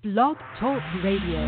Blog Talk Radio.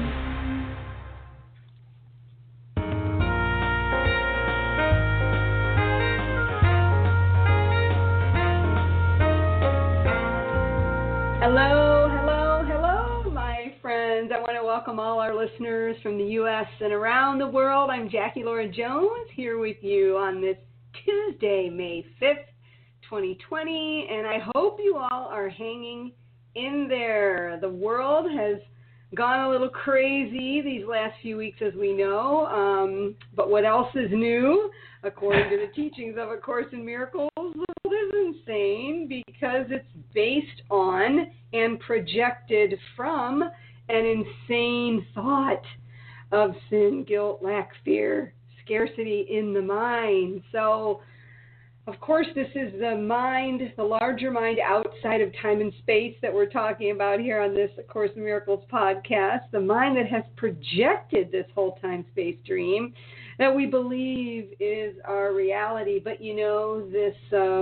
Hello, hello, hello, my friends. I want to welcome all our listeners from the U.S. and around the world. I'm Jackie Laura Jones here with you on this Tuesday, May 5th, 2020, and I hope you all are hanging in there. The world has gone a little crazy these last few weeks, as we know, but what else is new? According to the teachings of A Course in Miracles, the world is insane because it's based on and projected from an insane thought of sin, guilt, lack, fear, scarcity in the mind. So, of course, this is the mind, the larger mind outside of time and space that we're talking about here on this A Course in Miracles podcast, the mind that has projected this whole time-space dream that we believe is our reality. But, you know, this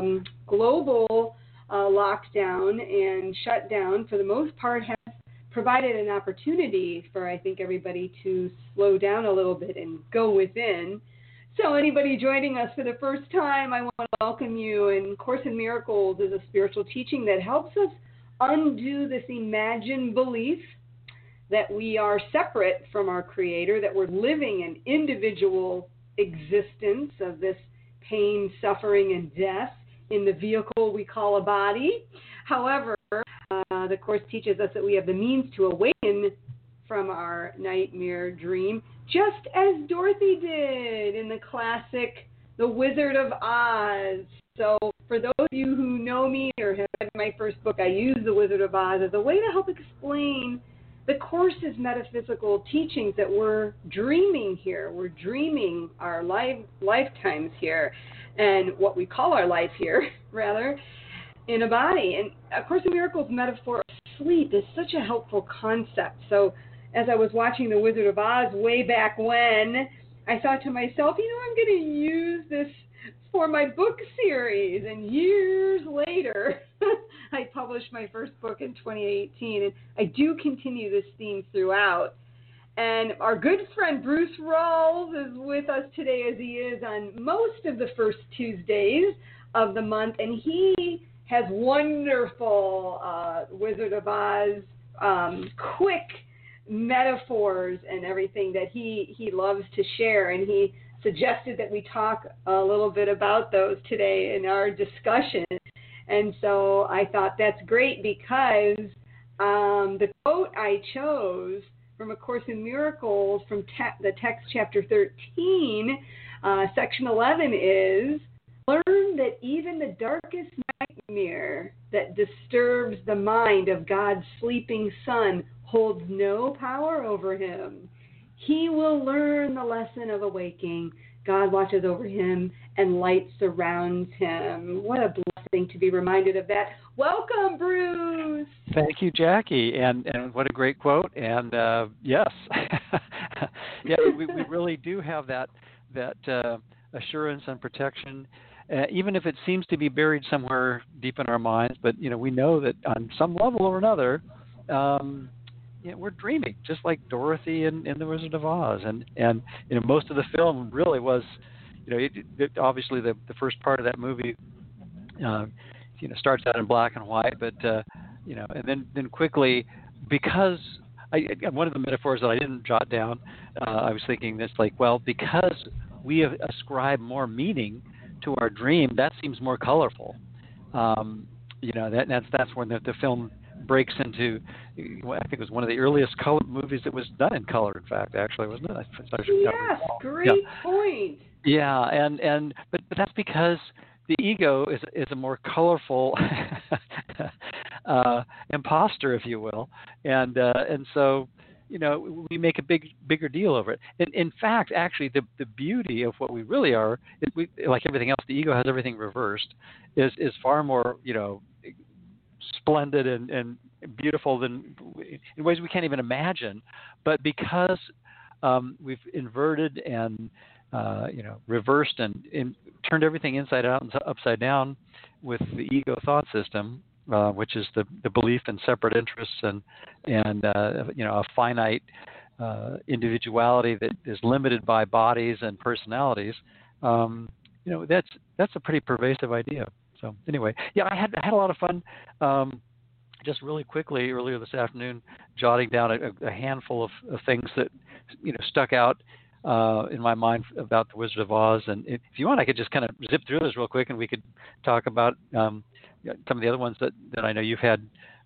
global lockdown and shutdown, for the most part, has provided an opportunity for, I think, everybody to slow down a little bit and go within. So anybody joining us for the first time, I want to welcome you. And Course in Miracles is a spiritual teaching that helps us undo this imagined belief that we are separate from our Creator, that we're living an individual existence of this pain, suffering, and death in the vehicle we call a body. However, the Course teaches us that we have the means to awaken from our nightmare dream, just as Dorothy did in the classic The Wizard of Oz. So for those of you who know me or have read my first book, I use The Wizard of Oz as a way to help explain the Course's metaphysical teachings that we're dreaming here. We're dreaming our lifetimes here, and what we call our life here, rather, in a body. And A Course in Miracles metaphor of sleep is such a helpful concept. So as I was watching The Wizard of Oz way back when, I thought to myself, you know, I'm going to use this for my book series. And years later, I published my first book in 2018, and I do continue this theme throughout. And our good friend Bruce Rawls is with us today, as he is on most of the first Tuesdays of the month, and he has wonderful Wizard of Oz quick metaphors and everything that he loves to share, and he suggested that we talk a little bit about those today in our discussion. And so I thought that's great because the quote I chose from A Course in Miracles from the text chapter 13, section 11 is, learn that even the darkest nightmare that disturbs the mind of God's sleeping son holds no power over him. He will learn the lesson of awaking. God watches over him and light surrounds him. What a blessing to be reminded of that. Welcome, Bruce. Thank you, Jackie, and what a great quote. And yes, yeah, we really do have that assurance and protection. Even if it seems to be buried somewhere deep in our minds, but you know, we know that on some level or another, we're dreaming, just like Dorothy in The Wizard of Oz, and you know, most of the film really was, you know, obviously the first part of that movie, you know, starts out in black and white, but you know, and then quickly, because one of the metaphors that I didn't jot down, I was thinking this, like, well, because we ascribe more meaning to our dream, that seems more colorful. You know, that's when the film breaks into, I think it was one of the earliest color movies that was done in color, in fact, actually, wasn't it? Yes, great point. Yeah, and but that's because the ego is a more colorful imposter, if you will, and so, you know, we make a bigger deal over it. In fact, actually, the beauty of what we really are, like everything else, the ego has everything reversed, is far more, you know, splendid and beautiful than, in ways we can't even imagine. But because we've inverted and you know, reversed and turned everything inside out and upside down with the ego thought system, which is the belief in separate interests and a finite individuality that is limited by bodies and personalities. That's a pretty pervasive idea. So anyway, yeah, I had a lot of fun. Just really quickly earlier this afternoon, jotting down a handful of things that stuck out in my mind about the Wizard of Oz. And if you want, I could just kind of zip through this real quick, and we could talk about some of the other ones that I know you've had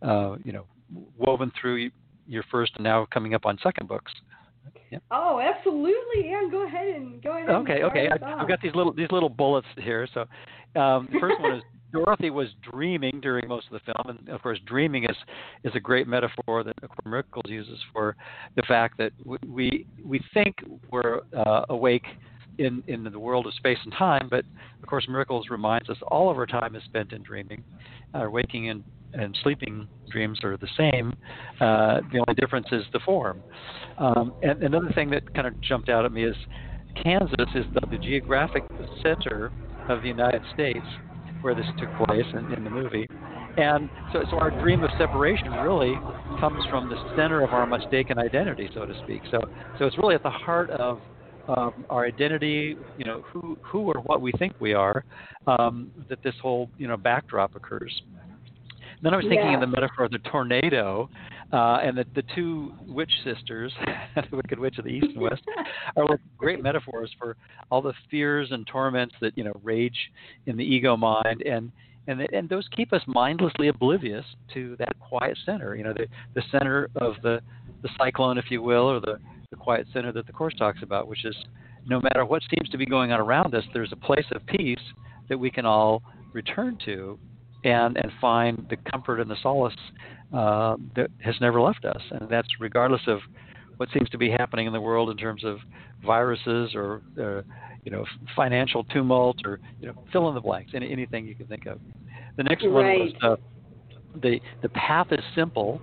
woven through your first and now coming up on second books. Yeah. Oh, absolutely! Yeah, go ahead. Okay. I've got these little bullets here. So the first one is Dorothy was dreaming during most of the film, and of course, dreaming is a great metaphor that A Course in Miracles uses for the fact that we think we're awake in the world of space and time, but A Course in Miracles reminds us all of our time is spent in dreaming. Our waking and sleeping dreams are the same. The only difference is the form. And another thing that kind of jumped out at me is Kansas is the geographic center of the United States where this took place in the movie. And so our dream of separation really comes from the center of our mistaken identity, so to speak. So it's really at the heart of our identity, who or what we think we are, that this whole, backdrop occurs. Then I was thinking of the metaphor of the tornado, and the two witch sisters, the Wicked Witch of the East and West, are like great metaphors for all the fears and torments that rage in the ego mind, and those keep us mindlessly oblivious to that quiet center. The center of the cyclone, if you will, or the quiet center that the Course talks about, which is no matter what seems to be going on around us, there's a place of peace that we can all return to and find the comfort and the solace that has never left us. And that's regardless of what seems to be happening in the world in terms of viruses or financial tumult or fill in the blanks, anything you can think of. The next one was the path is simple.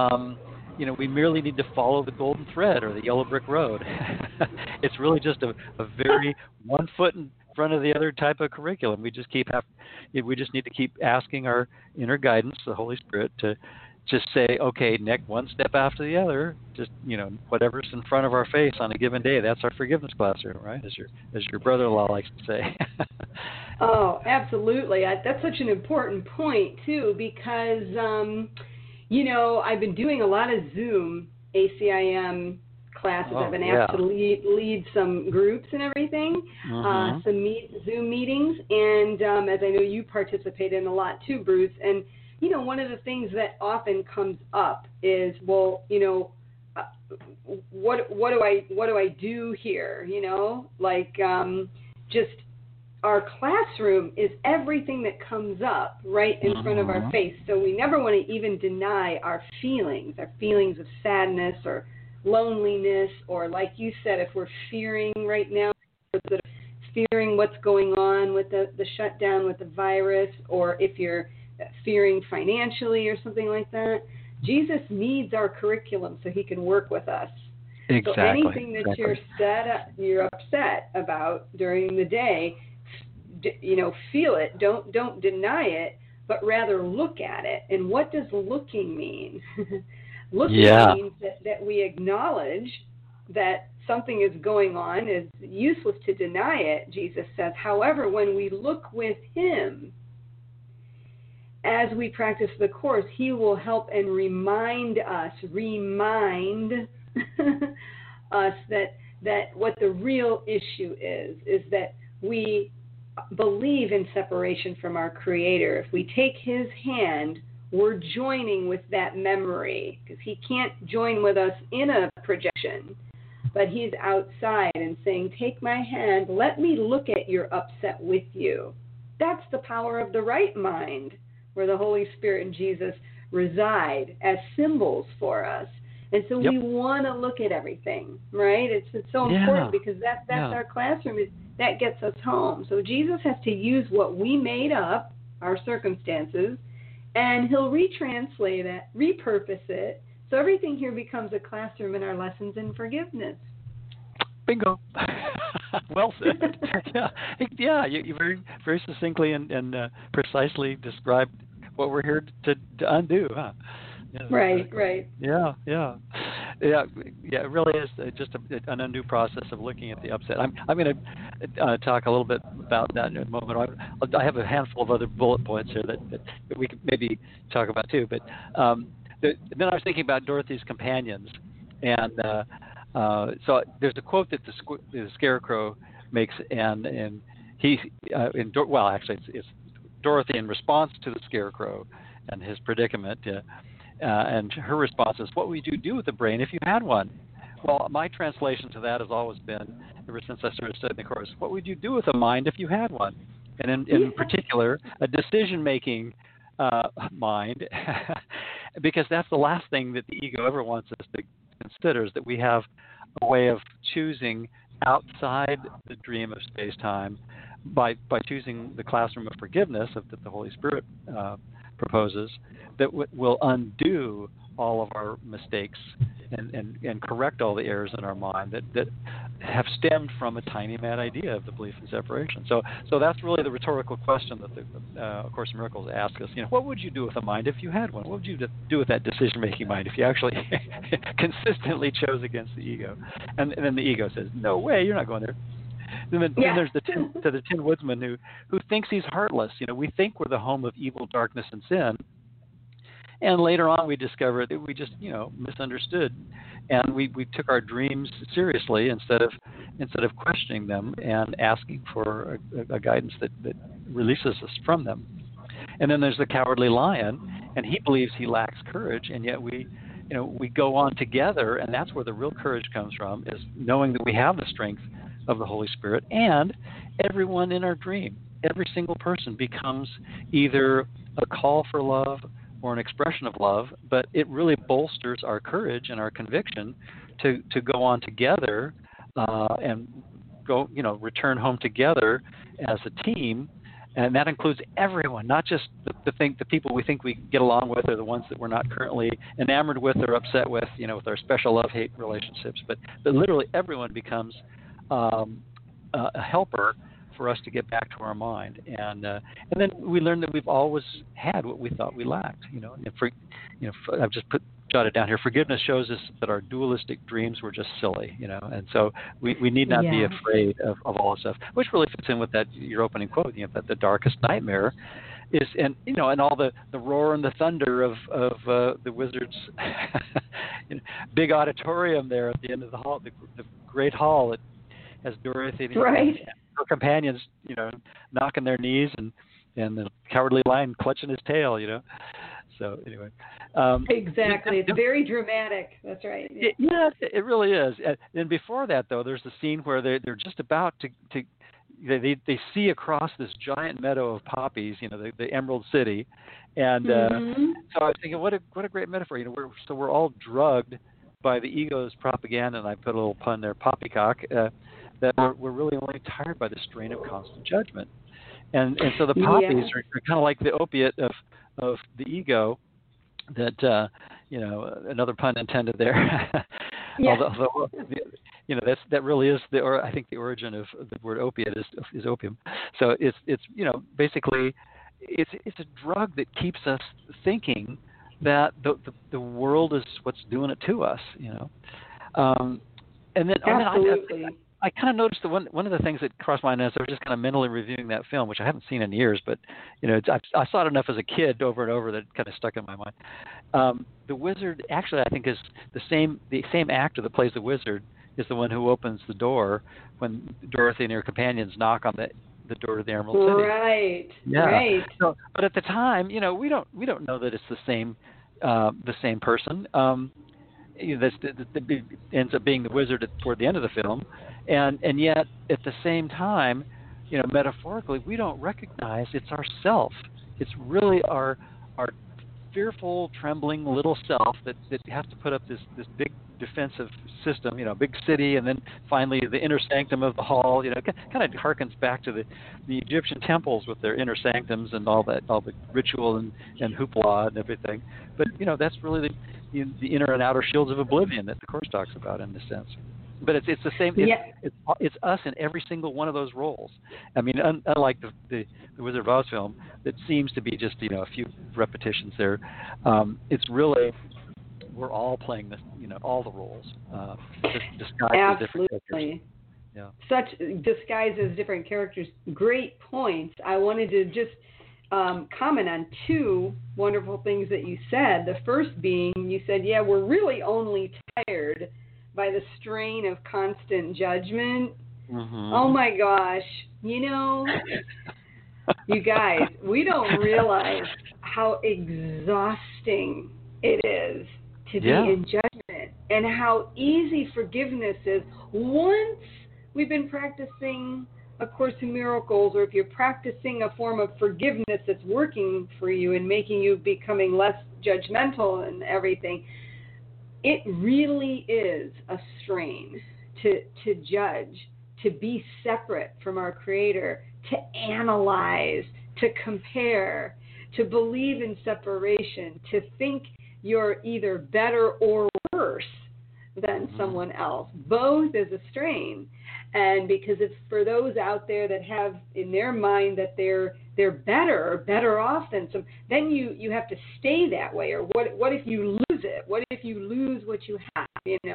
We merely need to follow the golden thread or the yellow brick road. It's really just a very one foot in front of the other type of curriculum. We just need to keep asking our inner guidance, the Holy Spirit, to just say, okay, next one step after the other. Just whatever's in front of our face on a given day. That's our forgiveness classroom, right? As your brother-in-law likes to say. Oh, absolutely. That's such an important point too, because I've been doing a lot of Zoom ACIM classes. I've been asked to lead some groups and everything, some Zoom meetings, and as I know you participate in a lot too, Bruce. And one of the things that often comes up is, what do I do here? Just our classroom is everything that comes up right in front of our face. So we never want to even deny our feelings of sadness or loneliness, or like you said, if we're fearing right now, fearing what's going on with the shutdown with the virus, or if you're fearing financially or something like that, Jesus needs our curriculum so he can work with us. Exactly. So anything that you're upset about during the day, feel it. Don't deny it, but rather look at it. And what does looking mean? Looking means that we acknowledge that something is going on. It's useless to deny it, Jesus says. However, when we look with him, as we practice the Course, he will help and remind us that what the real issue is that we believe in separation from our Creator. If we take his hand, we're joining with that memory, because he can't join with us in a projection, but he's outside and saying, take my hand, let me look at your upset with you. That's the power of the right mind, where the Holy Spirit and Jesus reside as symbols for us. And so we want to look at everything, right? It's so important, because that's our classroom. That gets us home. So Jesus has to use what we made up, our circumstances, and he'll retranslate it, repurpose it, so everything here becomes a classroom in our lessons in forgiveness. Bingo. Well said. You very, very succinctly and precisely described what we're here to undo, huh? Yeah, Right, exactly. right. Yeah. It really is just an undo process of looking at the upset. I'm going to talk a little bit about that in a moment. I have a handful of other bullet points here that we could maybe talk about too. But then I was thinking about Dorothy's companions, and so there's a quote that the Scarecrow makes, and he actually it's Dorothy in response to the Scarecrow and his predicament. And her response is, "What would you do with the brain if you had one?" Well, my translation to that has always been, ever since I started studying the course, what would you do with a mind if you had one? And in particular, a decision-making mind, because that's the last thing that the ego ever wants us to consider, is that we have a way of choosing outside the dream of space-time by choosing the classroom of forgiveness that the Holy Spirit proposes, that will undo all of our mistakes and correct all the errors in our mind that have stemmed from a tiny mad idea of the belief in separation. So that's really the rhetorical question that the A Course in Miracles asks us. What would you do with a mind if you had one? What would you do with that decision-making mind if you actually consistently chose against the ego? And then the ego says, "No way, you're not going there." Then there's the Tin Woodsman who thinks he's heartless. We think we're the home of evil, darkness, and sin. And later on, we discover that we just, misunderstood, and we took our dreams seriously instead of questioning them and asking for a guidance that releases us from them. And then there's the Cowardly Lion, and he believes he lacks courage, and yet we go on together, and that's where the real courage comes from, is knowing that we have the strength of the Holy Spirit, and everyone in our dream, every single person becomes either a call for love or an expression of love, but it really bolsters our courage and our conviction to go on together and go, return home together as a team. And that includes everyone, not just the people we think we get along with, or the ones that we're not currently enamored with or upset with, with our special love-hate relationships. But literally everyone becomes a helper for us to get back to our mind, and then we learn that we've always had what we thought we lacked. I've just jotted down here. Forgiveness shows us that our dualistic dreams were just silly, and so we need not be afraid of all this stuff, which really fits in with your opening quote, that the darkest nightmare is, and all the roar and the thunder of the wizard's big auditorium there at the end of the hall, the great hall that has Dorothy and her companions, knocking their knees, and the Cowardly Lion clutching his tail, So anyway, exactly, it's very dramatic. That's right. Yeah, it really is. And before that, though, there's the scene where they're just about to they see across this giant meadow of poppies, the Emerald City, and so I was thinking, what a great metaphor. We're all drugged by the ego's propaganda, and I put a little pun there, poppycock. That we're really only tired by the strain of constant judgment, and so the poppies are kind of like the opiate of the ego. That another pun intended there. Although that really is I think the origin of the word opiate is opium. So it's basically it's a drug that keeps us thinking that the world is what's doing it to us. And then absolutely. I kind of noticed that one of the things that crossed my mind as I was just kind of mentally reviewing that film, which I haven't seen in years, but I saw it enough as a kid over and over that it kind of stuck in my mind. The wizard actually, I think, is the same actor that plays the wizard is the one who opens the door when Dorothy and her companions knock on the door to the Emerald City. Right. Yeah. Right. So, but at the time, we don't know that it's the same person. That ends up being the wizard toward the end of the film, and yet at the same time, metaphorically, we don't recognize it's ourself. It's really our fearful, trembling little self that has to put up this big defensive system, big city, and then finally the inner sanctum of the hall. Kind of harkens back to the Egyptian temples with their inner sanctums and all the ritual and hoopla and everything. But that's really the inner and outer shields of oblivion that the Course talks about in this sense. But it's the same. It's us in every single one of those roles. I mean, unlike the Wizard of Oz film, that seems to be just a few repetitions there. It's really we're all playing this, all the roles, disguised as different characters. Yeah. Such disguised as different characters. Great points. I wanted to just comment on two wonderful things that you said. The first being, you said, we're really only tired by the strain of constant judgment. Mm-hmm. Oh my gosh. You guys, we don't realize how exhausting it is to be in judgment, and how easy forgiveness is once we've been practicing A Course in Miracles, or if you're practicing a form of forgiveness that's working for you and making you becoming less judgmental and everything. It really is a strain to judge, to be separate from our Creator, to analyze, to compare, to believe in separation, to think you're either better or worse than someone else. Both is a strain. And because it's for those out there that have in their mind that they're better off than some, then you have to stay that way. Or what if you lose it? What if you lose what you have,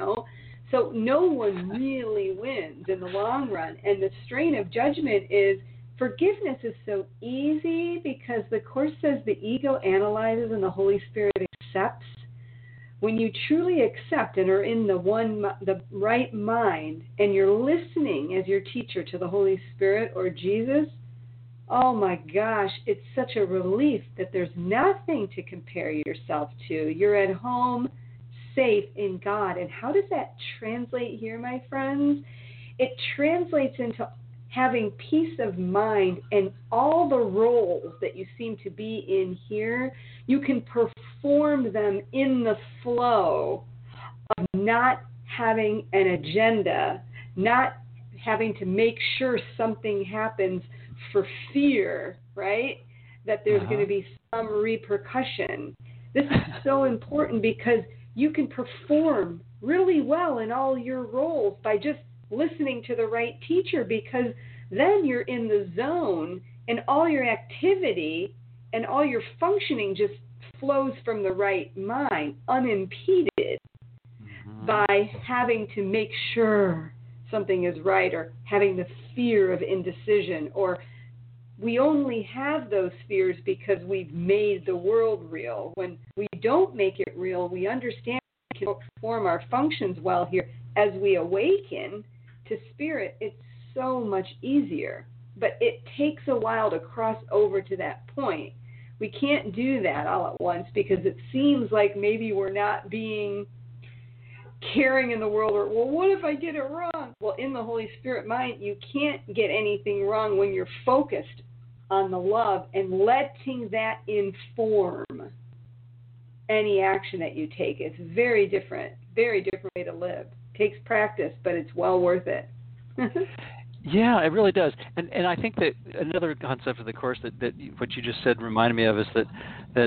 So no one really wins in the long run. And the strain of judgment is, forgiveness is so easy because the Course says the ego analyzes and the Holy Spirit accepts. When you truly accept and are in the right mind, and you're listening as your teacher to the Holy Spirit or Jesus, oh my gosh, it's such a relief that there's nothing to compare yourself to. You're at home, safe in God. And how does that translate here, my friends? It translates into having peace of mind, and all the roles that you seem to be in here, you can perform them in the flow of not having an agenda, not having to make sure something happens for fear, right? That there's going to be some repercussion. This is so important because you can perform really well in all your roles by just listening to the right teacher, because then you're in the zone and all your activity and all your functioning just flows from the right mind, unimpeded by having to make sure something is right, or having the fear of indecision. Or we only have those fears because we've made the world real. When we don't make it real, we understand we can perform our functions well here. As we awaken to spirit, it's so much easier. But it takes a while to cross over to that point. We can't do that all at once because it seems like maybe we're not being caring in the world, or, well, what if I get it wrong? Well, in the Holy Spirit mind, you can't get anything wrong when you're focused on the love and letting that inform any action that you take. It's very different way to live. It takes practice, but it's well worth it. Yeah, it really does. And I think that another concept of the Course that what you just said reminded me of is that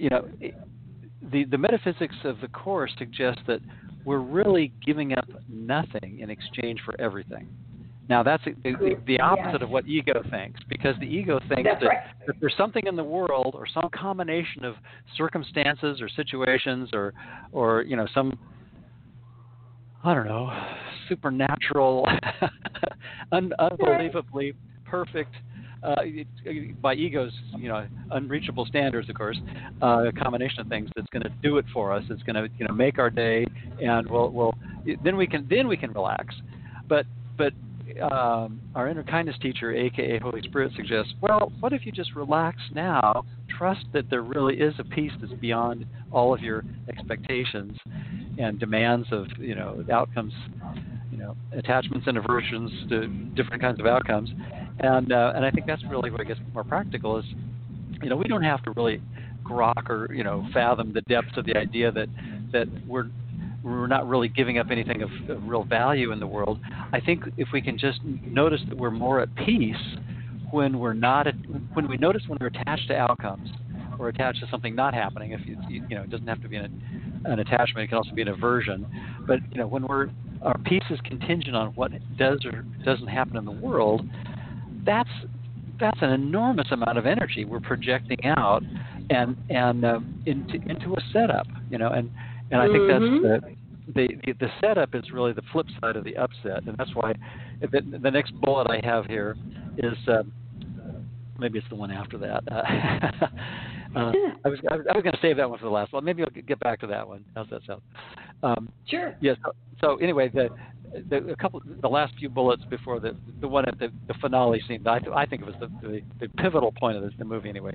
the metaphysics of the Course suggests that we're really giving up nothing in exchange for everything. Now, that's the opposite of what ego thinks, because the ego thinks that there's something in the world, or some combination of circumstances or situations or some, I don't know, supernatural, unbelievably perfect, by ego's unreachable standards, of course, a combination of things that's going to do it for us. It's going to make our day, and then we can relax. But our inner kindness teacher, aka Holy Spirit, suggests, well, what if you just relax now, trust that there really is a peace that's beyond all of your expectations and demands of outcomes, attachments and aversions to different kinds of outcomes, and I think that's really what gets more practical. Is we don't have to really grok or fathom the depths of the idea that we're not really giving up anything of real value in the world. I think if we can just notice that we're more at peace when we notice when we're attached to outcomes or attached to something not happening. If it doesn't have to be an attachment; it can also be an aversion. But when we're our peace is contingent on what does or doesn't happen in the world, that's an enormous amount of energy we're projecting out and into a setup, and I think that's the setup is really the flip side of the upset, and that's why the next bullet I have here is maybe it's the one after that. I was going to save that one for the last one. Maybe I'll get back to that one. How's that sound? Sure. Yes. So anyway, the last few bullets before the one at the finale scene, I think it was the pivotal point of the movie. Anyway,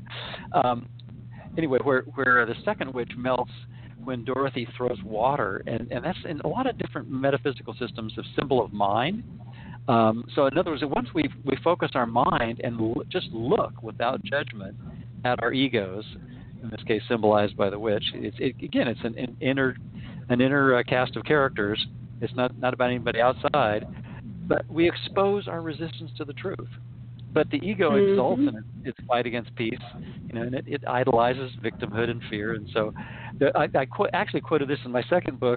where the second witch melts when Dorothy throws water, and that's in a lot of different metaphysical systems a symbol of mind. So in other words, once we focus our mind and just look without judgment at our egos, in this case symbolized by the witch, it's an inner cast of characters. It's not about anybody outside, but we expose our resistance to the truth. But the ego exalts in its fight against peace, and it idolizes victimhood and fear. And so, I actually quoted this in my second book,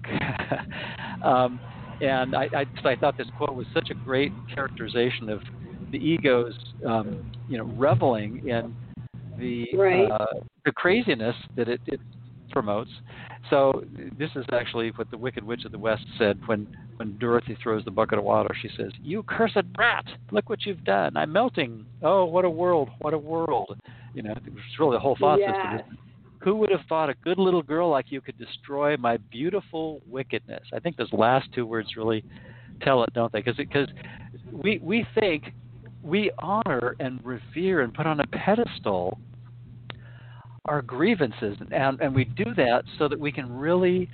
and I thought this quote was such a great characterization of the ego's, reveling in the craziness that it promotes. So this is actually what the Wicked Witch of the West said when Dorothy throws the bucket of water. She says, "You cursed brat! Look what you've done! I'm melting! Oh, what a world! What a world!" It's really the whole thought system. Who would have thought a good little girl like you could destroy my beautiful wickedness? I think those last two words really tell it, don't they? Because we think we honor and revere and put on a pedestal our grievances, and we do that so that we can really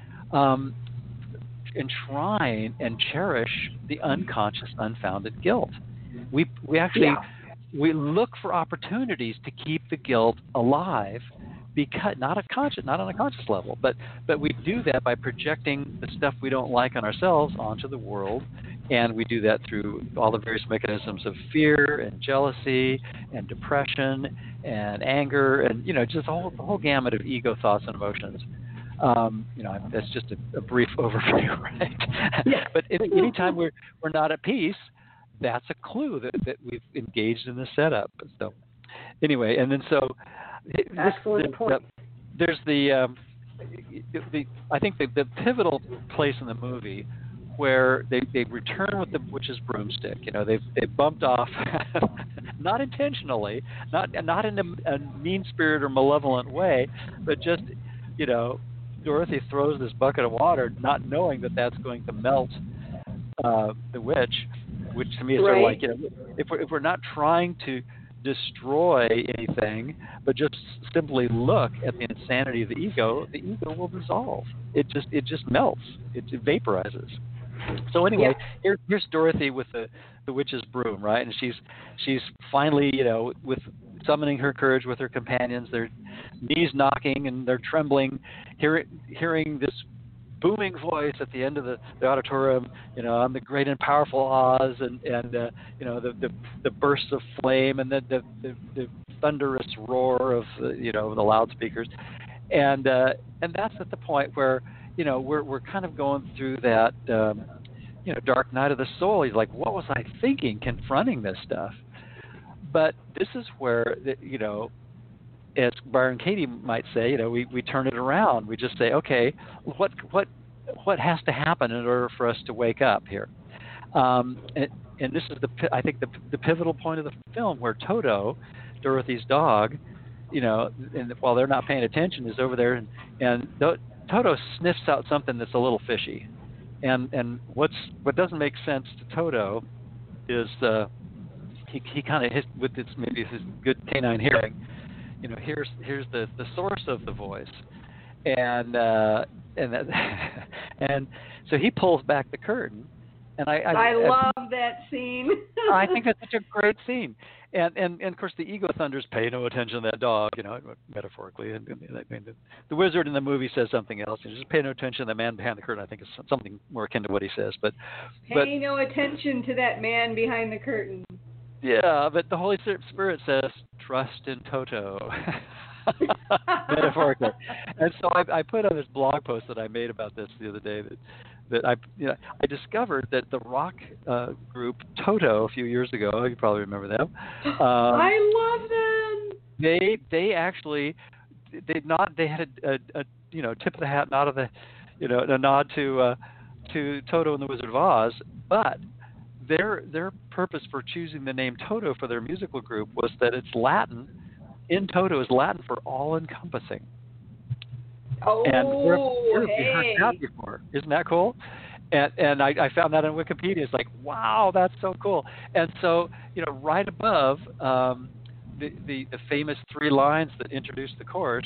enshrine and cherish the unconscious, unfounded guilt. We actually we look for opportunities to keep the guilt alive, because not on a conscious level, but we do that by projecting the stuff we don't like on ourselves onto the world. And we do that through all the various mechanisms of fear and jealousy and depression and anger and, just the whole gamut of ego thoughts and emotions. That's just a brief overview, right? Yeah. But anytime we're not at peace, that's a clue that we've engaged in the setup. So anyway, and then excellent point. There's I think the pivotal place in the movie where they return with the witch's broomstick. They've bumped off, not intentionally, not in a mean spirit or malevolent way, but just Dorothy throws this bucket of water, not knowing that that's going to melt the witch, which to me is sort of like if we're not trying to destroy anything, but just simply look at the insanity of the ego will dissolve. It just melts. It vaporizes. So anyway, here's Dorothy with the witch's broom, right? And she's finally, with summoning her courage with her companions, their knees knocking and they're trembling, hearing this booming voice at the end of the auditorium, I'm the great and powerful Oz, and the bursts of flame and the thunderous roar of the loudspeakers, and that's at the point where we're kind of going through that dark night of the soul. He's like, what was I thinking confronting this stuff? But this is where as Byron Katie might say, we turn it around. We just say, okay, what has to happen in order for us to wake up here? And this is I think the pivotal point of the film, where Toto, Dorothy's dog, and while they're not paying attention, is over there, and Toto sniffs out something that's a little fishy, and what doesn't make sense to Toto is he kind of with his good canine hearing, here's the source of the voice, and so he pulls back the curtain, and I love that scene. I think that's such a great scene, and of course the ego thunders, pay no attention to that dog, metaphorically, and the wizard in the movie says something else, and just pay no attention to the man behind the curtain. I think is something more akin to what he says, but pay no attention to that man behind the curtain. Yeah, but the Holy Spirit says, trust in Toto, metaphorically. And so I put on this blog post that I made about this the other day that I discovered that the rock group Toto a few years ago. You probably remember them. I love them. They actually they had a tip of the hat nod of the a nod to Toto and the Wizard of Oz, but their purpose for choosing the name Toto for their musical group was that it's Latin. In Toto is Latin for all-encompassing. Oh, and where have hey. you heard that before? Isn't that cool? And I found that on Wikipedia. It's like, wow, that's so cool. And so, right above the famous 3 lines that introduce the chorus,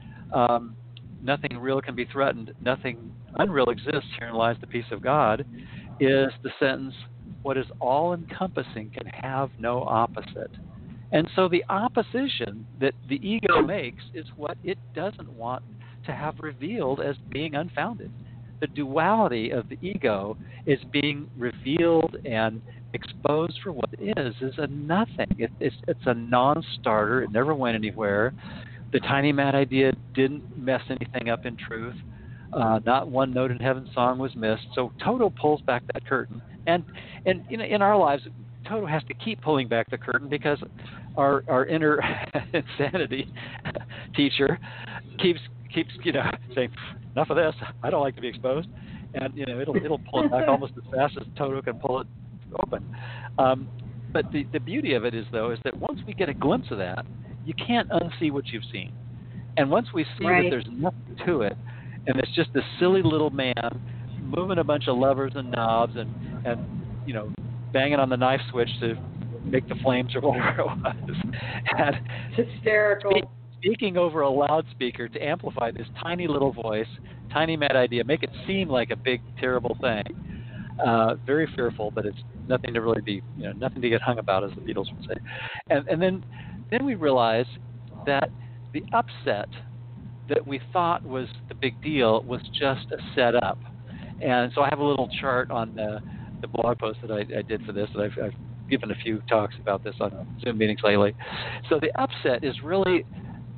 nothing real can be threatened, nothing unreal exists, herein lies the peace of God, is the sentence, what is all-encompassing can have no opposite. And so the opposition that the ego makes is what it doesn't want to have revealed as being unfounded. The duality of the ego is being revealed and exposed for what it is a nothing. It's a non-starter. It never went anywhere. The tiny mad idea didn't mess anything up in truth. Not one note in Heaven's song was missed. So Toto pulls back that curtain. And in our lives, Toto has to keep pulling back the curtain because our inner insanity teacher keeps saying, enough of this. I don't like to be exposed, and it'll pull it back almost as fast as Toto can pull it open. But the beauty of it is that once we get a glimpse of that, you can't unsee what you've seen. And once we see that there's nothing to it, and it's just this silly little man moving a bunch of levers and knobs and banging on the knife switch to make the flames or whatever it was, and hysterical. Speaking over a loudspeaker to amplify this tiny little voice, tiny mad idea, make it seem like a big terrible thing. Very fearful, but it's nothing to really be, nothing to get hung about, as the Beatles would say. And then we realize that the upset that we thought was the big deal was just a setup. And so I have a little chart on the blog post that I did for this, and I've given a few talks about this on Zoom meetings lately. So the upset is really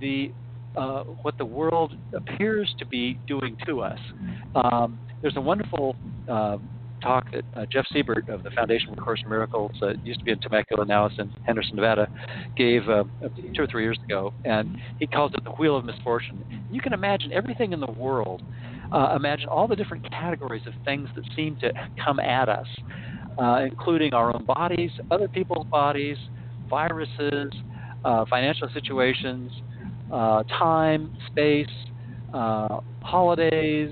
what the world appears to be doing to us. There's a wonderful talk that Jeff Siebert of the Foundation for A Course in Miracles, used to be in Temecula, now it's in Henderson, Nevada, gave 2 or 3 years ago, and he calls it the Wheel of Misfortune. You can imagine everything in the world. Imagine all the different categories of things that seem to come at us, including our own bodies, other people's bodies, viruses, financial situations, time, space, holidays,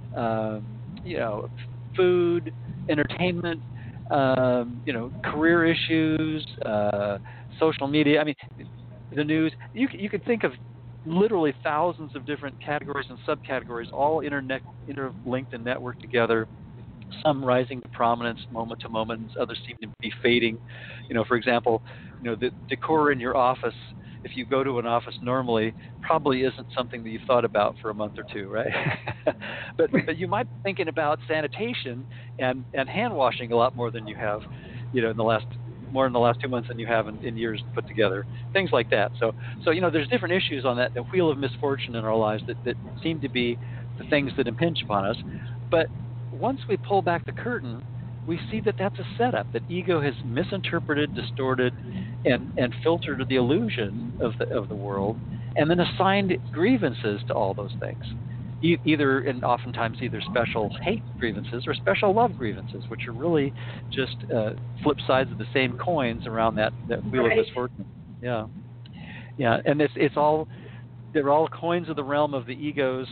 food, entertainment, career issues, social media. I mean, the news. You could think of literally thousands of different categories and subcategories, all interlinked and networked together. Some rising to prominence moment to moment, others seem to be fading. For example, the decor in your office, if you go to an office normally, probably isn't something that you've thought about for a month or 2, right? but you might be thinking about sanitation and hand washing a lot more than you have, in the last 2 months than you have in years put together. Things like that. So there's different issues on the wheel of misfortune in our lives that seem to be the things that impinge upon us. But once we pull back the curtain, we see that that's a setup, that ego has misinterpreted, distorted, and filtered the illusion of the world, and then assigned grievances to all those things. Oftentimes either special hate grievances or special love grievances, which are really just flip sides of the same coins around that wheel of misfortune. Yeah, and they're all coins of the realm of the ego's,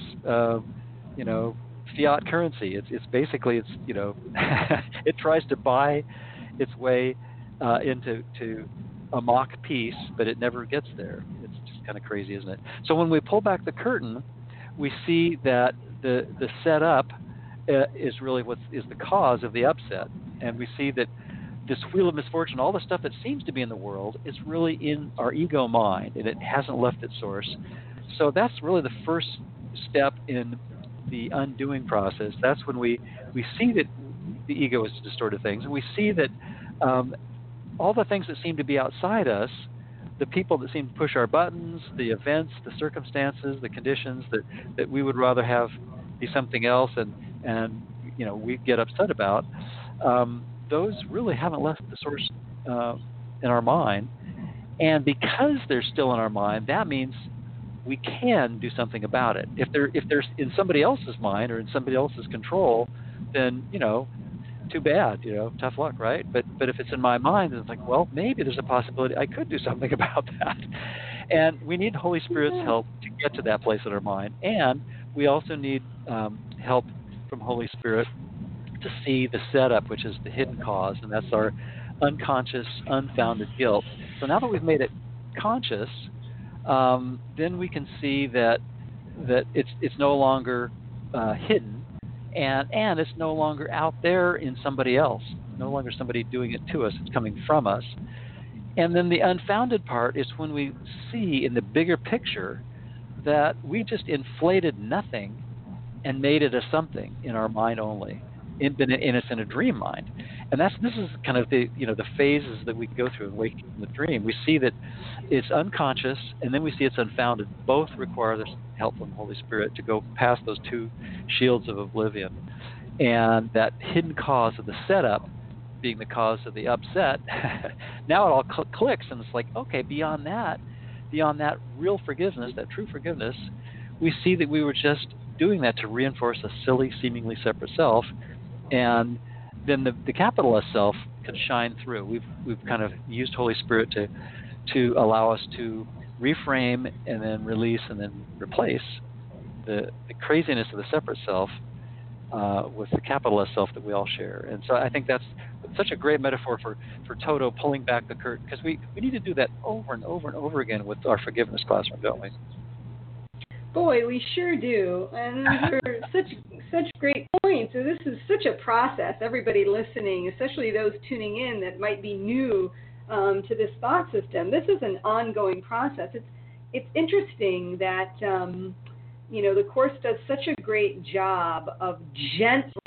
fiat currency. It's basically it tries to buy its way into a mock peace, but it never gets there. It's just kind of crazy, isn't it? So when we pull back the curtain, we see that the setup is really what is the cause of the upset, and we see that this wheel of misfortune, all the stuff that seems to be in the world, is really in our ego mind, and it hasn't left its source. So that's really the first step in the undoing process. That's when we see that the ego is distorted things, and we see that all the things that seem to be outside us, the people that seem to push our buttons, the events, the circumstances, the conditions that we would rather have be something else, and we get upset about, those really haven't left the source in our mind. And because they're still in our mind, that means we can do something about it. If they're in somebody else's mind or in somebody else's control, then too bad, tough luck, right? But if it's in my mind, it's like, well, maybe there's a possibility I could do something about that. And we need Holy Spirit's help to get to that place in our mind. And we also need help from Holy Spirit to see the setup, which is the hidden cause, and that's our unconscious, unfounded guilt. So now that we've made it conscious, then we can see that it's no longer hidden, and it's no longer out there in somebody else, no longer somebody doing it to us. It's coming from us. And then the unfounded part is when we see in the bigger picture that we just inflated nothing and made it a something in our mind only. And it's in a dream mind, and this is kind of the phases that we go through in waking from the dream. We see that it's unconscious, and then we see it's unfounded. Both require the help from the Holy Spirit to go past those two shields of oblivion, and that hidden cause of the setup being the cause of the upset. Now it all clicks, and it's like, okay, beyond that real forgiveness, that true forgiveness, we see that we were just doing that to reinforce a silly, seemingly separate self. And then the capital S self can shine through. We've kind of used Holy Spirit to allow us to reframe and then release and then replace the craziness of the separate self with the capital S self that we all share. And so I think that's such a great metaphor for Toto pulling back the curtain, because we need to do that over and over and over again with our forgiveness classroom, don't we? Boy, we sure do. And those are such great points. So this is such a process. Everybody listening, especially those tuning in that might be new to this thought system, this is an ongoing process. It's interesting that the Course does such a great job of gently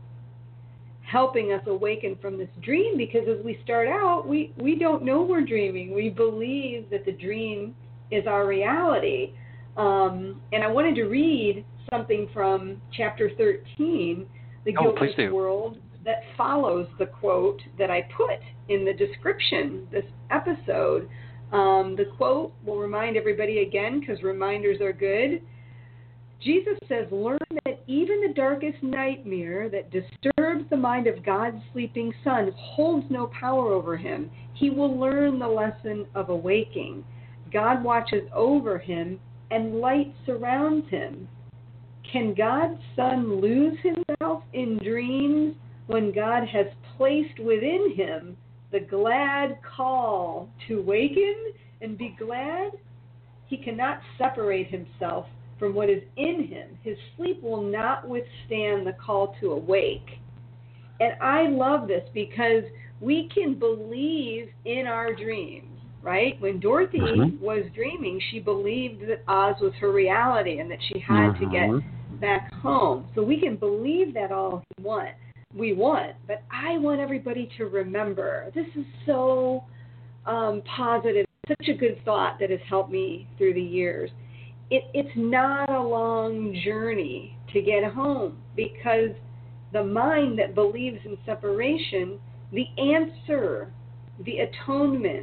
helping us awaken from this dream, because as we start out, we don't know we're dreaming. We believe that the dream is our reality. And I wanted to read something from chapter 13, The Guiltless World, that follows the quote that I put in the description this episode. The quote will remind everybody again, because reminders are good. Jesus says, "Learn that even the darkest nightmare that disturbs the mind of God's sleeping Son holds no power over him. He will learn the lesson of awaking. God watches over him, and light surrounds him. Can God's Son lose himself in dreams when God has placed within him the glad call to waken and be glad? He cannot separate himself from what is in him. His sleep will not withstand the call to awake." And I love this because we can believe in our dreams. Right? When Dorothy was dreaming, she believed that Oz was her reality and that she had to get back home. So we can believe that all we want, but I want everybody to remember. This is so positive, such a good thought that has helped me through the years. It's not a long journey to get home, because the mind that believes in separation, the answer, the atonement,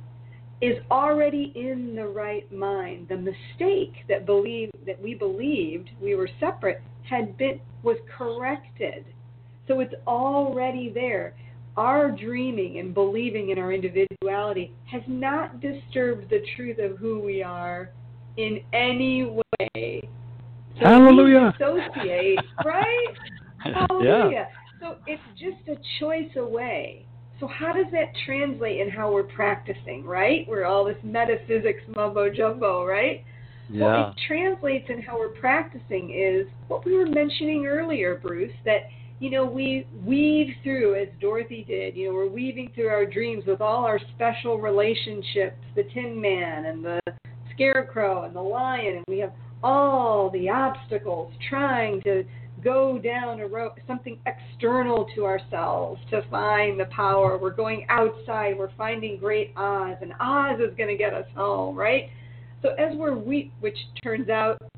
is already in the right mind. The mistake that we believed we were separate was corrected. So it's already there. Our dreaming and believing in our individuality has not disturbed the truth of who we are in any way. So Hallelujah. We associate, right? Hallelujah. Yeah. So it's just a choice away. So how does that translate in how we're practicing, right? We're all this metaphysics mumbo-jumbo, right? Yeah. Well, it translates in how we're practicing is what we were mentioning earlier, Bruce, that, we weave through, as Dorothy did, we're weaving through our dreams with all our special relationships, the Tin Man and the Scarecrow and the Lion, and we have all the obstacles trying to go down a road, something external to ourselves to find the power. We're going outside. We're finding great Oz, and Oz is going to get us home, right? So as which turns out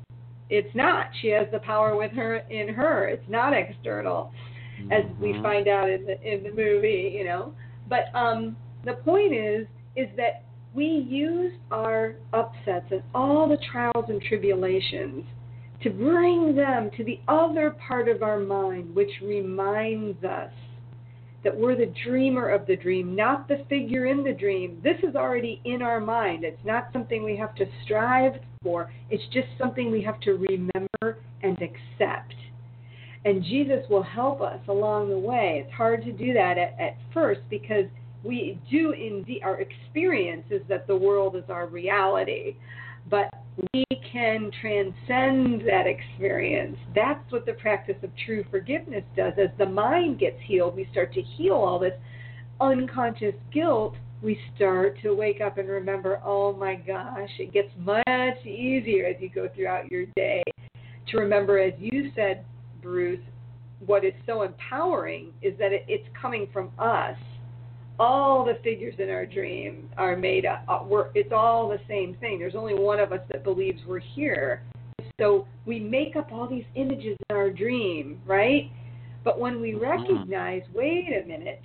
it's not. She has the power with her in her. It's not external, as we find out in the movie, you know. But the point is that we use our upsets and all the trials and tribulations to bring them to the other part of our mind, which reminds us that we're the dreamer of the dream, not the figure in the dream. This is already in our mind. It's not something we have to strive for. It's just something we have to remember and accept. And Jesus will help us along the way. It's hard to do that at first because we do indeed, our experience is that the world is our reality. But we can transcend that experience. That's what the practice of true forgiveness does. As the mind gets healed, we start to heal all this unconscious guilt. We start to wake up and remember, oh my gosh, it gets much easier as you go throughout your day to remember, as you said, Bruce, what is so empowering is that it's coming from us. All the figures in our dream are made up. It's all the same thing. There's only one of us that believes we're here. So we make up all these images in our dream, right? But when we recognize, wait a minute,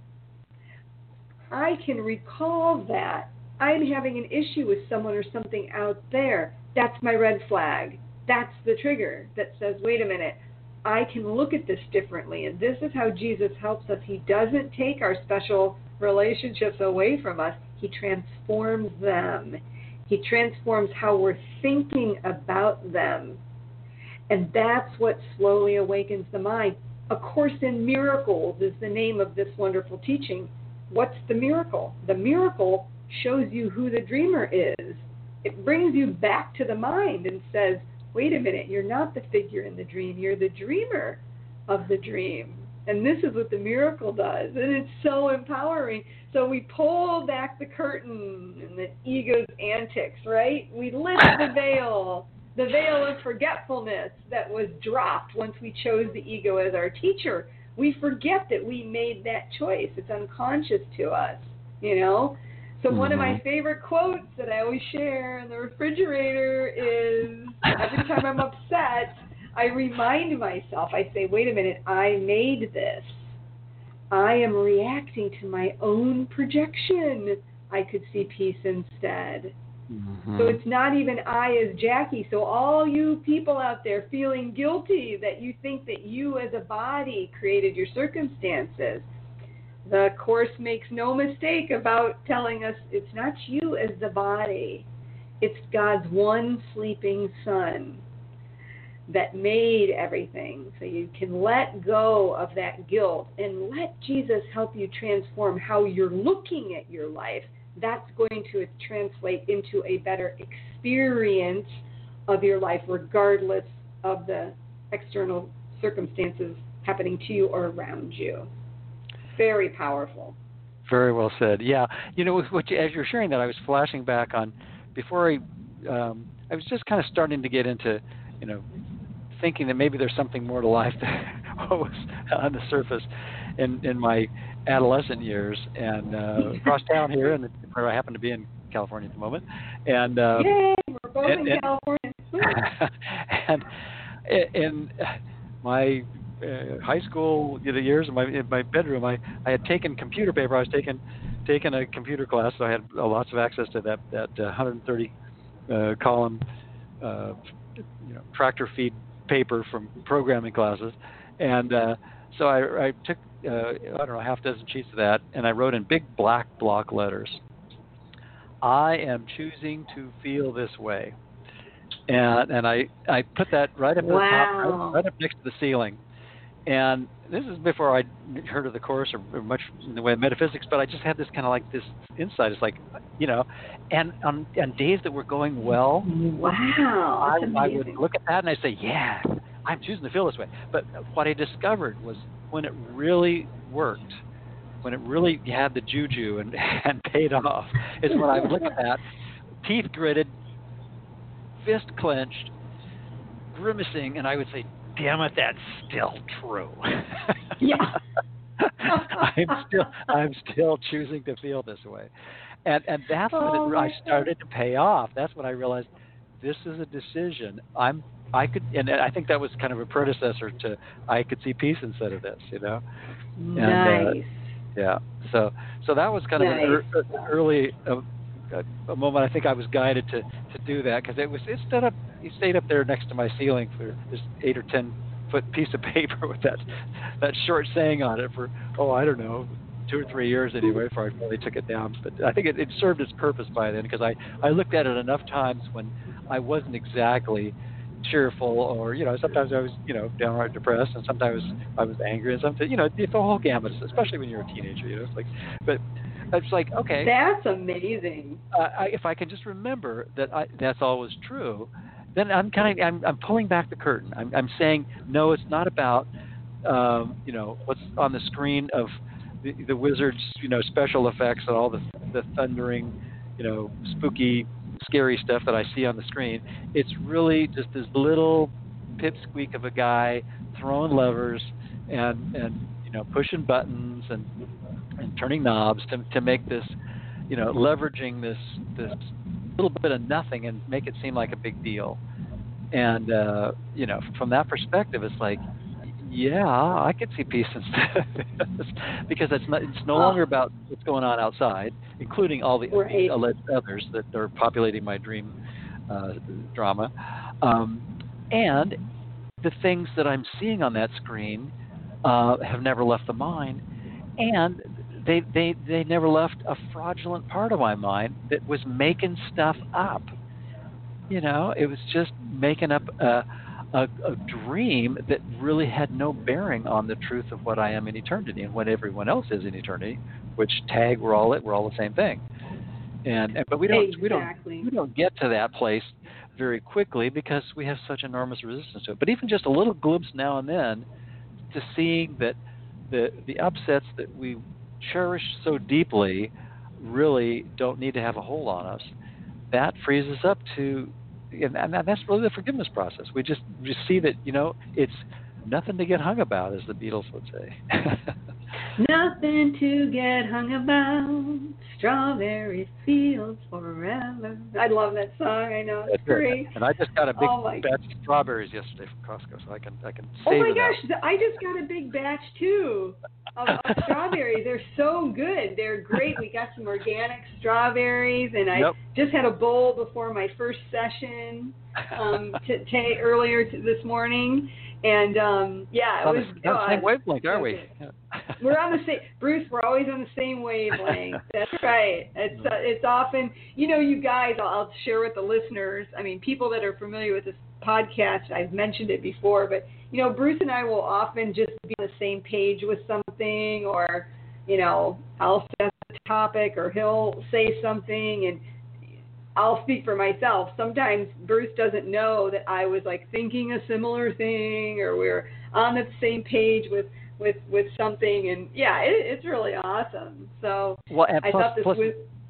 I can recall that I'm having an issue with someone or something out there. That's my red flag. That's the trigger that says, wait a minute, I can look at this differently. And this is how Jesus helps us. He doesn't take our special relationships away from us. He transforms them. He transforms how we're thinking about them. And that's what slowly awakens the mind. A Course in Miracles is the name of this wonderful teaching. What's the miracle? The miracle shows you who the dreamer is. It brings you back to the mind and says, wait a minute, you're not the figure in the dream. You're the dreamer of the dream. And this is what the miracle does. And it's so empowering. So we pull back the curtain and the ego's antics, right? We lift the veil of forgetfulness that was dropped once we chose the ego as our teacher. We forget that we made that choice. It's unconscious to us, you know? So one of my favorite quotes that I always share in the refrigerator is, every time I'm upset, I remind myself, I say, wait a minute, I made this. I am reacting to my own projection. I could see peace instead. So it's not even I as Jackie. So all you people out there feeling guilty that you think that you as a body created your circumstances, the Course makes no mistake about telling us it's not you as the body. It's God's one sleeping Son that made everything. So you can let go of that guilt and let Jesus help you transform how you're looking at your life. That's going to translate into a better experience of your life, regardless of the external circumstances happening to you or around you. Very powerful. Very well said. Yeah, you know, as you're sharing that, I was flashing back on before I was just kind of starting to get into, you know, thinking that maybe there's something more to life than what was on the surface in my adolescent years, and across town here, and where I happen to be in California at the moment, and yay, we're both in California. and in my high school years, in my bedroom, I had taken computer paper. I was taking a computer class, so I had lots of access to that 130 column tractor feed paper from programming classes, and so I took I don't know, half a dozen sheets of that, and I wrote in big black block letters, I am choosing to feel this way. And I put that right up at the top, right up next to the ceiling. And this is before I'd heard of the Course or much in the way of metaphysics, but I just had this kind of like this insight. It's like, you know, and on days that were going well, I would look at that and I'd say, yeah, I'm choosing to feel this way. But what I discovered was when it really worked, when it really had the juju and paid off, is when I would look at that, teeth gritted, fist clenched, grimacing, and I would say, damn it, that's still true. Yeah. I'm still choosing to feel this way. And that's when I started to pay off. That's when I realized this is a decision. I'm I could, and I think that was kind of a predecessor to I could see peace instead of this, Nice. Yeah. So that was kind of an early a moment. I think I was guided to do that because it stayed up there next to my ceiling for this 8 or 10 foot piece of paper with that short saying on it for I don't know, 2 or 3 years anyway before I finally took it down. But I think it served its purpose by then because I looked at it enough times when I wasn't exactly cheerful, or sometimes I was downright depressed, and sometimes I was angry, and sometimes it's the whole gamut, especially when you're a teenager. It's like, but it's like, okay, that's amazing. If I can just remember that that's always true, then I'm pulling back the curtain. I'm saying no, it's not about what's on the screen of the Wizards special effects and all the thundering spooky scary stuff that I see on the screen. It's really just this little pipsqueak of a guy throwing levers and pushing buttons and turning knobs to make this leveraging this little bit of nothing and make it seem like a big deal. And from that perspective, it's like, yeah, I could see peace instead of this, because it's no longer about what's going on outside, including all the alleged others that are populating my dream drama, and the things that I'm seeing on that screen have never left the mind, and they never left a fraudulent part of my mind that was making stuff up. It was just making up a dream that really had no bearing on the truth of what I am in eternity and what everyone else is in eternity, which we're all the same thing. But we don't get to that place very quickly because we have such enormous resistance to it. But even just a little glimpse now and then to seeing that the upsets that we cherish so deeply really don't need to have a hold on us, that frees us up to. And that's really the forgiveness process. We just see that, it's nothing to get hung about, as the Beatles would say. Nothing to get hung about, strawberry fields forever. I love that song. I know, it's great. And I just got a big batch of strawberries yesterday from Costco, so I can savor them. Oh my gosh, I just got a big batch too of strawberries. They're so good. They're great. We got some organic strawberries, and I just had a bowl before my first session earlier this morning. And it was the same wavelength, aren't we? We're on the same, Bruce. We're always on the same wavelength. That's right. It's often, you guys. I'll share with the listeners. I mean, people that are familiar with this podcast. I've mentioned it before, but Bruce and I will often just be on the same page with something, or I'll set a topic, or he'll say something, and I'll speak for myself. Sometimes Bruce doesn't know that I was thinking a similar thing, or we're on the same page with something, and it's really awesome. So I thought this was.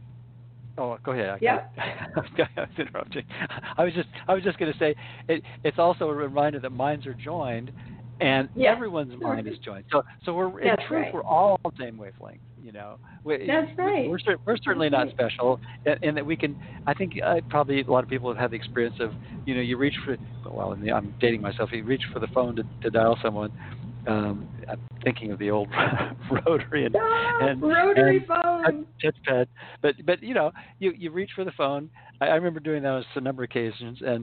Oh, go ahead. Yeah. I was interrupting. I was just going to say it's also a reminder that minds are joined, and everyone's mind is joined. So we're in truth we're all on the same wavelength. That's right. We're certainly not special, and that we can. I think probably a lot of people have had the experience of you reach for. Well, I'm dating myself. You reach for the phone to dial someone. I'm thinking of the old rotary and phone touchpad, but you reach for the phone. I remember doing that on a number of occasions, and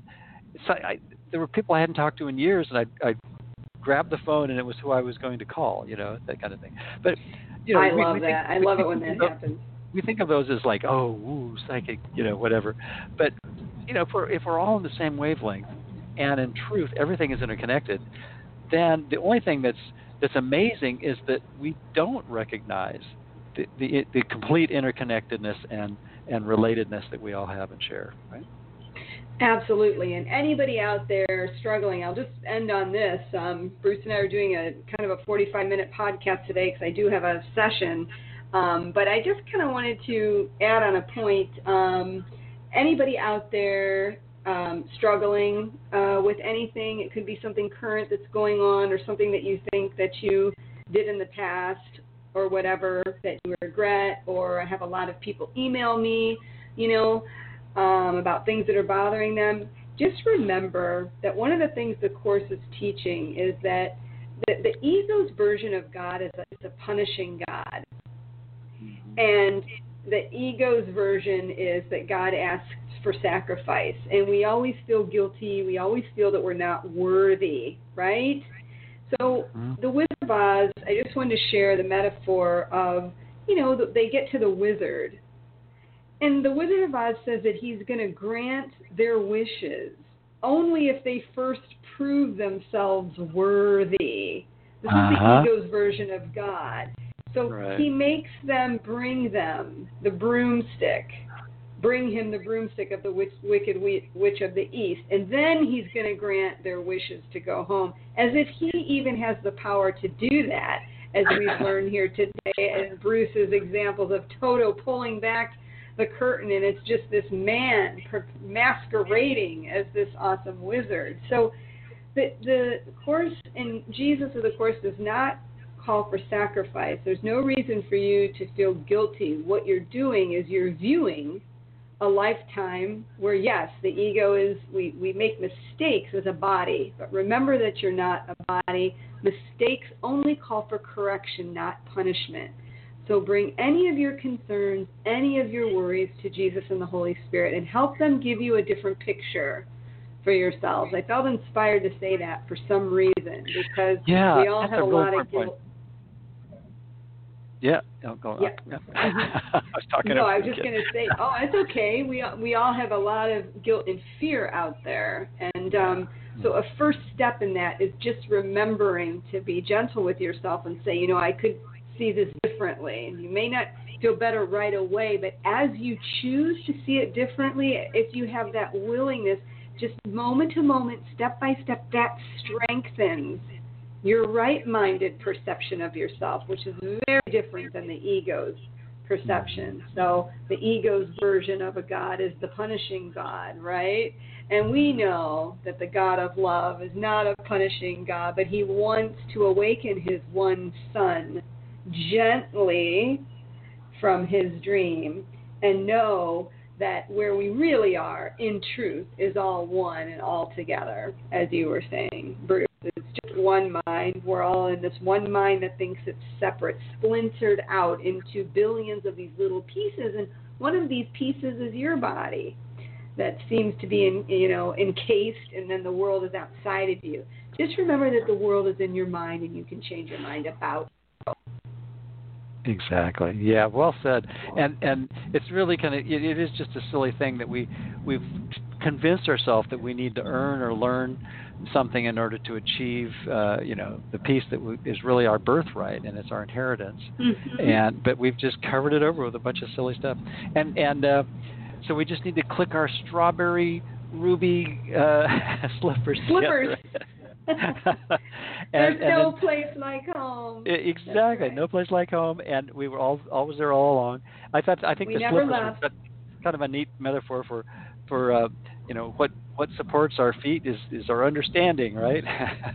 there were people I hadn't talked to in years, and I grabbed the phone, and it was who I was going to call, that kind of thing. But I love that. I love it when that happens. We think of those as like, psychic, whatever. But if we're all on the same wavelength, and in truth everything is interconnected, then the only thing that's amazing is that we don't recognize the complete interconnectedness and relatedness that we all have and share, right? Absolutely. And anybody out there struggling, I'll just end on this. Bruce and I are doing a kind of a 45-minute podcast today because I do have a session. But I just kind of wanted to add on a point. Anybody out there struggling with anything, it could be something current that's going on, or something that you think that you did in the past, or whatever that you regret. Or I have a lot of people email me, about things that are bothering them. just remember that one of the things the Course is teaching is that the ego's version of God is a punishing God. And the ego's version is that God asks for sacrifice. And we always feel guilty. We always feel that we're not worthy, right? So the Wizard of Oz, I just wanted to share the metaphor of, they get to the wizard. And the Wizard of Oz says that he's going to grant their wishes only if they first prove themselves worthy. This is the ego's version of God. So he makes them bring him the broomstick of the wicked witch of the East. And then he's going to grant their wishes to go home, as if he even has the power to do that, as we've learned here today, and Bruce's examples of Toto pulling back the curtain, and it's just this man masquerading as this awesome wizard. So the Course, and Jesus of the Course does not call for sacrifice. There's no reason for you to feel guilty. What you're doing is you're viewing a lifetime where, yes, the ego is, we make mistakes as a body, but remember that you're not a body. Mistakes only call for correction, not punishment. So bring any of your concerns, any of your worries to Jesus and the Holy Spirit, and help them give you a different picture for yourselves. I felt inspired to say that for some reason, because we all have a lot of guilt. Yeah, go on. Yeah. I was talking. No, I was just going to say, it's okay. We all have a lot of guilt and fear out there, and so a first step in that is just remembering to be gentle with yourself and say, I could see this differently. And you may not feel better right away, but as you choose to see it differently, if you have that willingness, just moment to moment, step by step, that strengthens your right-minded perception of yourself, which is very different than the ego's perception. So the ego's version of a God is the punishing God, right? And we know that the God of love is not a punishing God, but he wants to awaken his one son gently from his dream and know that where we really are in truth is all one and all together, as you were saying, Bruce. It's just one mind. We're all in this one mind that thinks it's separate, splintered out into billions of these little pieces, and one of these pieces is your body that seems to be encased, and then the world is outside of you. Just remember that the world is in your mind, and you can change your mind about it. Exactly. Yeah, well said. And it's really it is just a silly thing that we've convinced ourselves that we need to earn or learn something in order to achieve the peace that is really our birthright and it's our inheritance. But we've just covered it over with a bunch of silly stuff. And so we just need to click our strawberry ruby slippers together. There's no place like home. Exactly, right. No place like home, and we were always there all along. I think the slippers are kind of a neat metaphor for what supports our feet is our understanding, right?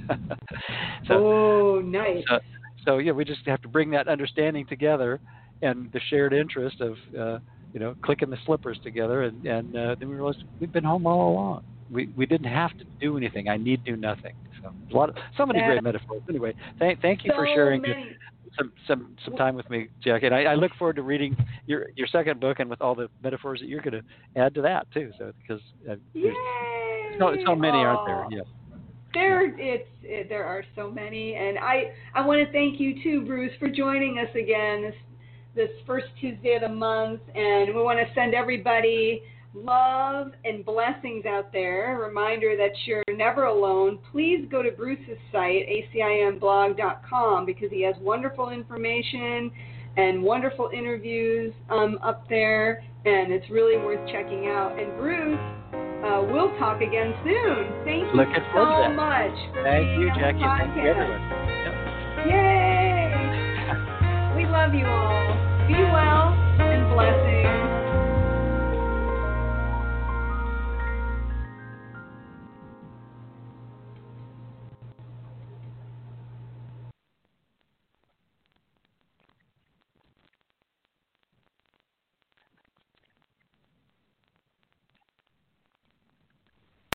Nice. So we just have to bring that understanding together, and the shared interest of clicking the slippers together, and then we realized we've been home all along. We didn't have to do anything. I need do nothing. So so many great metaphors. Anyway, thank you for sharing some time with me, Jackie. And I look forward to reading your second book, and with all the metaphors that you're going to add to that too. So because there's so many, aren't there? Yeah. There are so many, and I want to thank you too, Bruce, for joining us again this first Tuesday of the month, and we want to send everybody love and blessings out there. A reminder that you're never alone. Please go to Bruce's site, acimblog.com, because he has wonderful information and wonderful interviews up there, and it's really worth checking out. And Bruce, we'll talk again soon. Thank you so much for being you, on Jackie. the podcast. Thank you, everyone. Yep. Yay! We love you all. Be well.